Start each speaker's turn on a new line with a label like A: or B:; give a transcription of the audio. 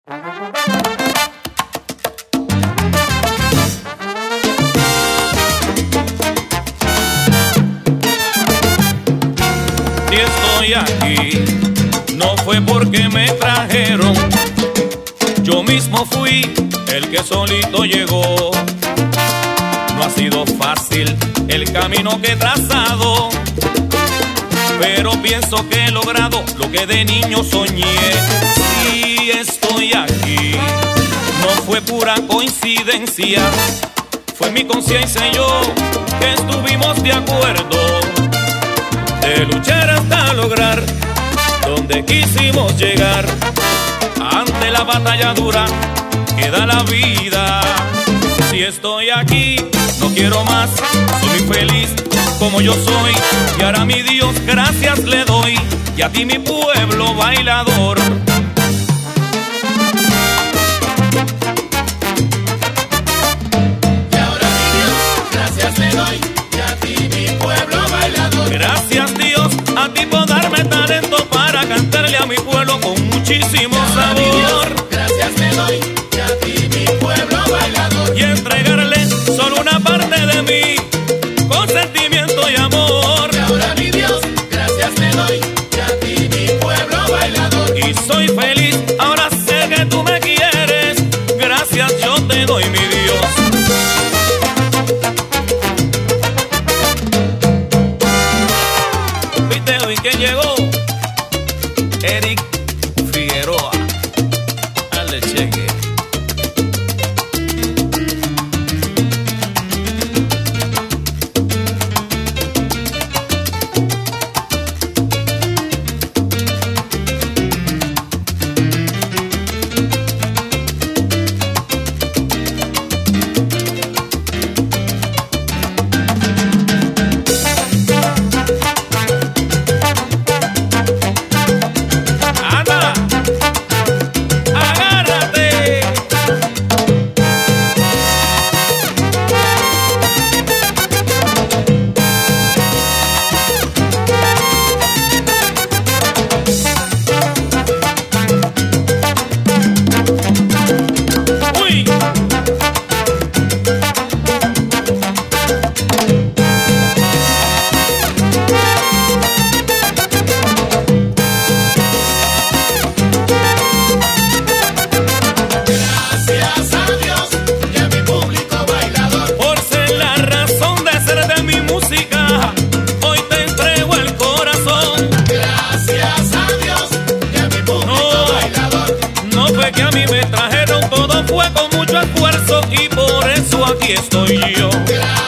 A: Si estoy aquí, no fue porque me trajeron, yo mismo fui el que solito llegó. No ha sido fácil el camino que he trazado, pero pienso que he logrado lo que de niño soñé. Si estoy aquí, no fue pura coincidencia, fue mi conciencia y yo que estuvimos de acuerdo de luchar hasta lograr donde quisimos llegar. Ante la batalla dura queda la vida. Si estoy aquí, no quiero más, soy muy feliz como yo soy, y ahora a mi Dios gracias le doy, y a ti mi pueblo bailador.
B: Y ahora a mi Dios gracias le doy, y a ti mi pueblo bailador.
A: Gracias Dios a ti por darme talento para cantarle a mi pueblo con muchísimo sabor.
B: Gracias le doy, y a ti mi pueblo bailador.
A: Y entregarle solo una parte de mí con sentimiento y amor.
B: Y ahora mi Dios, gracias le doy, y a ti mi pueblo bailador.
A: Y soy feliz, ahora sé que tú me quieres, gracias yo te doy mi Dios. ¿Viste hoy que llegó? Eric Figueroa. Dale cheque. Anda, agárrate. Uy.
B: Gracias a Dios y a mi público bailador.
A: Por ser la razón de ser de mi música, hoy te entrego el corazón.
B: Gracias a Dios y a mi público bailador.
A: No fue que a mí me trajeron, todo fue con mucho esfuerzo y por eso aquí estoy yo.
B: Gracias